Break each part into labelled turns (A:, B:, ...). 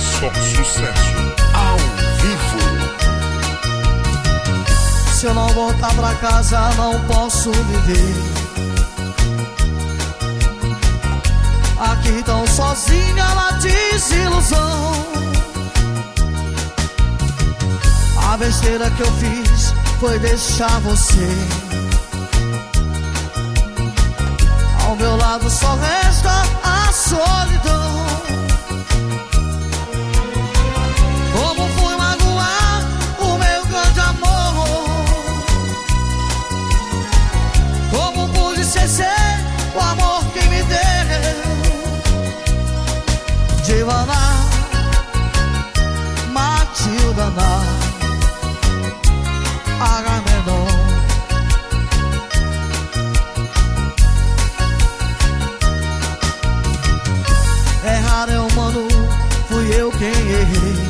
A: Só sucesso ao vivo.
B: Se eu não voltar pra casa não posso viver. Aqui tão sozinha na desilusão. A besteira que eu fiz foi deixar você. Ao meu lado só resta a solidão. Como fui magoar o meu grande amor? Como pude ser o amor que me deu? Divana, Matilda, Agamenon. Errar é humano, fui eu quem errei.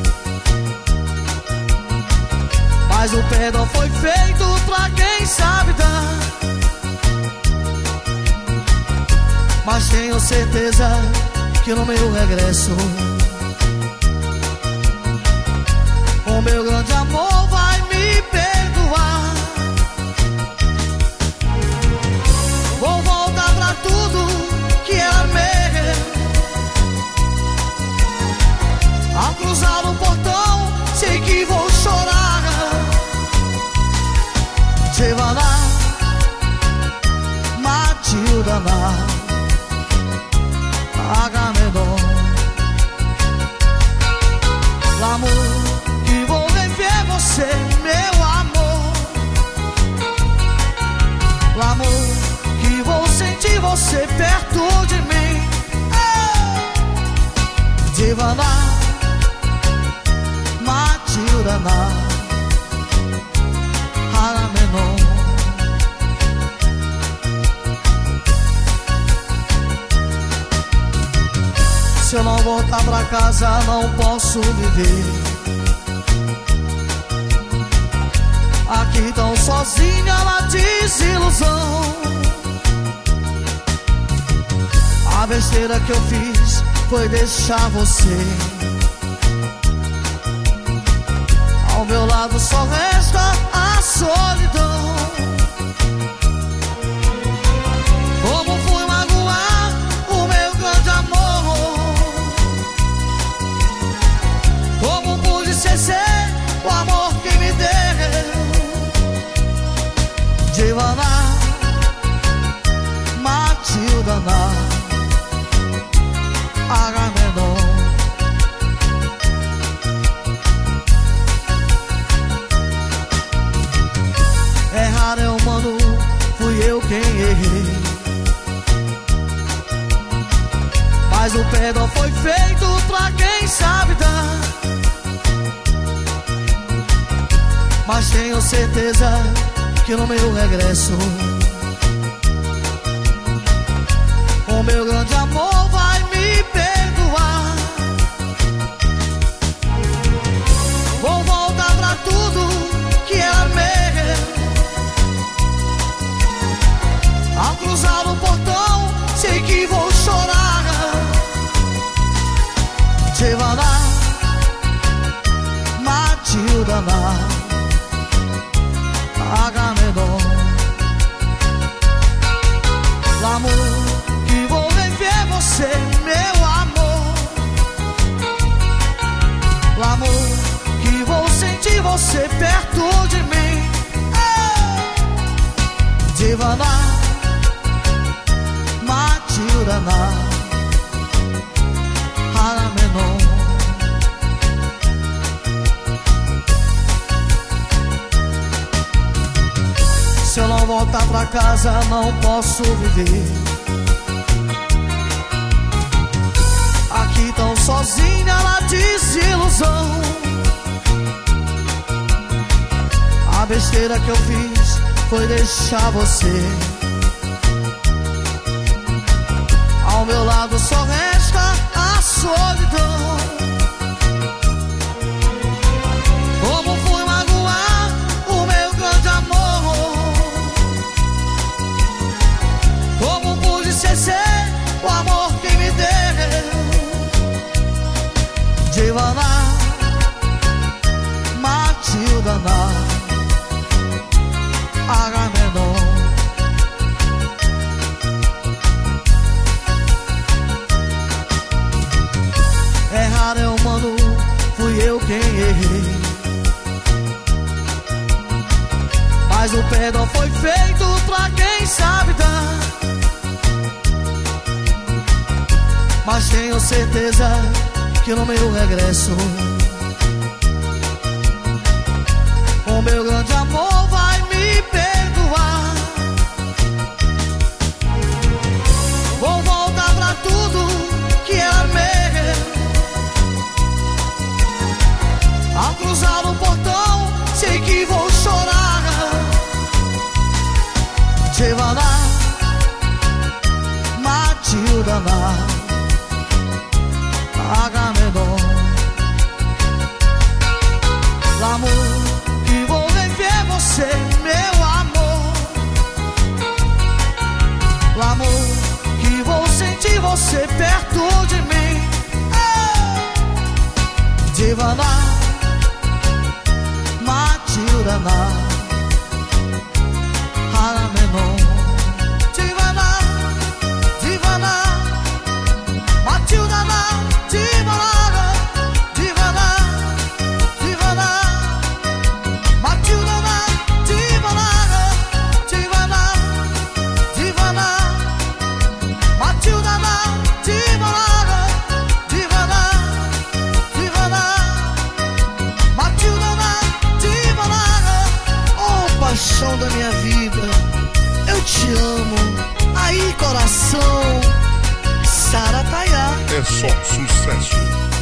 B: Mas o perdão foi feito pra quem sabe dar. Mas tenho certeza que no meu regresso o meu grande amor vai me perdoar. Vou voltar pra tudo que era meu. Ao cruzar o portão, sei que vou chorar. Divana, Matilda, Agamenon. L'amor que vou rever você, meu amor. L'amor que vou sentir você perto de mim. Divana, Matilda, Agamenon. Se eu não voltar pra casa não posso viver. Aqui tão sozinha na desilusão. A besteira que eu fiz foi deixar você. Ao meu lado só resta a solidão. Como fui magoar o meu grande amor? Como pude ser o amor que me deu? Divana, Matilda, Agamenon. Errar é humano, fui eu quem errei. Mas o perdão foi feito pra quem sabe dar. Mas tenho certeza que no meu regresso o meu grande amor vai me perdoar. Vou voltar pra tudo que era meu. Ao cruzar o portão, sei que vou chorar. Divana, Matilda, Agamenon. L'amor que vou rever você, meu amor. L'amor que vou sentir você perto de mim. Divana, Matilda, Agamenon. Se eu não voltar pra casa não posso viver. Aqui tão sozinha na desilusão. A besteira que eu fiz foi deixar você. Ao meu lado só resta a solidão. Como fui magoar o meu grande amor? Como pude ser o amor que me deu? Agamenon foi feito pra quem sabe dar, mas tenho certeza que no meu regresso o meu grande amor vai me perdoar. Vou voltar pra tudo que era meu. Ao cruzar o portão, sei que vou chorar. Tivana, Matilda, Agamenon, l'amor que vou rever você, meu amor. L'amor que vou sentir você perto de mim. Tivana, Matilda, Agamenon. Tivana, Tivana, Matilda, Tivana, Tivana, Tivana, Matilda, Tivana, Tivana, Tivana, Matilda, Tivana, Tivana, Tivana, Matilda, Tivana. Oh, paixão da minha vida, eu te amo. Aí, coração, Sarataiá.
A: É só sucesso.